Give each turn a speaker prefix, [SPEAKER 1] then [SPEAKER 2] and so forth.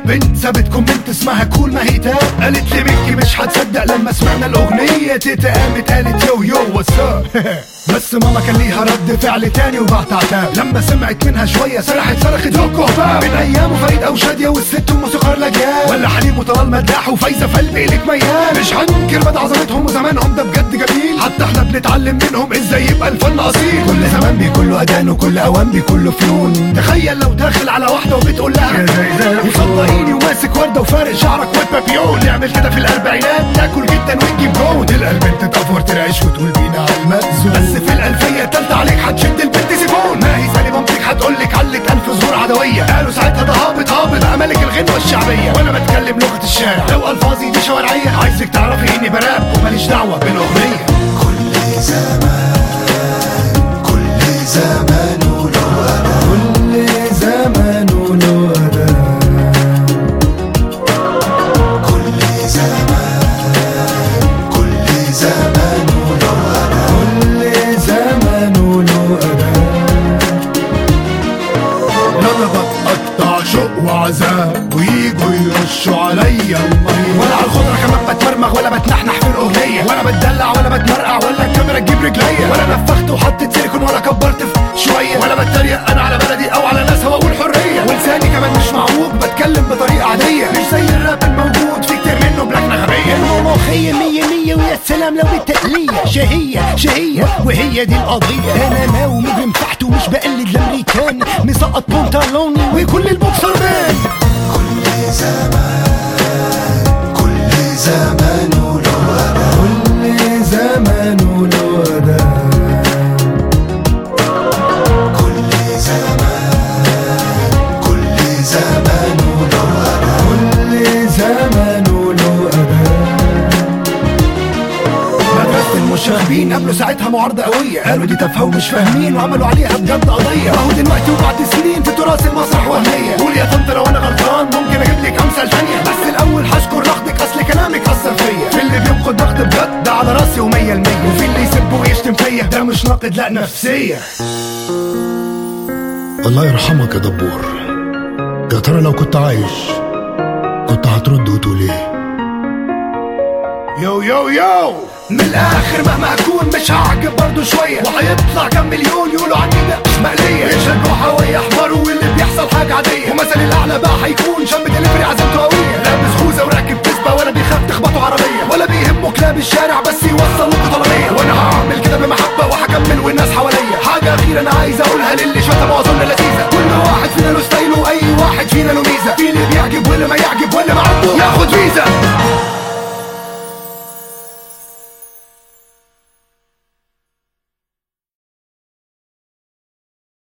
[SPEAKER 1] بنت سابت كومنت اسمها كول ما هي تاب، قالت لي ميكي مش هتصدق لما سمعنا الاغنيه. تيتا قامت قالت يو يو واتساب بس ماما كان ليها رد فعل تاني وبعت عتاب. لما سمعت منها شويه سرحت صرخت هوكو هباب. من ايام فريد او شاديه والست موسيقار لجان، ولا حليم وطلال مداح وفايزه فقلبي لك ميال. مش هننكر مدى عظمتهم وزمانهم ده بجد جميل، حتى احنا بنتعلم منهم ازاي يبقى الفن اصيل. كل زمان بيكون له اذان وكل اوان بيكون له فنون. تخيل لو داخل على واحده وبتقول لها مصدقيني وماسك ورده وفارق شعرك وبابيون. نعمل كده في الاربعينات تاكل جدا ونجيب جون. تلقى البنت تقفر ترعش وتقول بينا على المأذون. بس في الالفيه التالتة عليك هتشد البنت سيفون. ما هي زي مامتك هتقولك علت الف ظهور عدويه. قالوا ساعتها ده هابط بقى ملك الغنوه الشعبيه. وانا بتكلم لغه الشارع لو الفاظي دي شوارعيه. عايزك تعرفي اني براب وماليش دعوه بالاغنيه.
[SPEAKER 2] كل زمان وله أداء،
[SPEAKER 1] كل زمان وله أداء،
[SPEAKER 2] كل زمان وله أداء،
[SPEAKER 1] كل زمان وله أداء. لما بتقطع شوق وعذاب ويجوا يرشوا عليا المية، ولا على الخضرة كمان بتمرمغ ولا بتنحنح في الأغنية، ولا بتدلع ولا بتمرقع ولا الكاميرا تجيب رجليا، ولا نفخت وحطيت سيليكون ولا كبرت في شوية، ولا بتريق أنا على بلدي أو على ناسها وأقول حرية. ولساني كمان مش معوج بتكلم بطريقة عادية، مش زي الراب الموجود في كتير منه بلكنة غبية.
[SPEAKER 3] مخية مية مية ويا سلام لو بالتقلية. شهية وهي دي القضية. أنا ناوي مجرم تحت ومش بقلد الأمريكان، مسقط بنطلوني وكل البوكسر مان.
[SPEAKER 2] كل زمان وله أداء،
[SPEAKER 1] كل زمان وله أداء،
[SPEAKER 2] كل زمان وله أداء،
[SPEAKER 1] كل زمان وله أداء. مدرسة المشاغبين قبلوا ساعتها معارضة قوية، قالوا دي تافهة ومش فاهمين وعملوا عليها بجد قضية. اهو دلوقتي وبعد سنين في تراث المسرح وهمية. قول يا طنط لو انا غلطان ممكن اجيب لك امثال تانية، بس الاول هشكر نقدك اصل كلامك اثر فيا. في اللي بينقد نقد بجد ده على راسي ومية المية، وفي اللي يسب ويشتم فيا ده مش ناقد لا نفسية. الله يرحمك يا دبور، يا ترى لو كنت عايش كنت هترد وتقول ايه؟ يو يو يو من الاخر مهما اكون مش هعجب برضو شويه، وهيطلع كام مليون يقولوا عني ده مش مقليه. يشجعوا ويحمروا واللي بيحصل حاجه عاديه، ومثلي الاعلى بقى هيكون شاب دليفري عزيمته قويه. لابس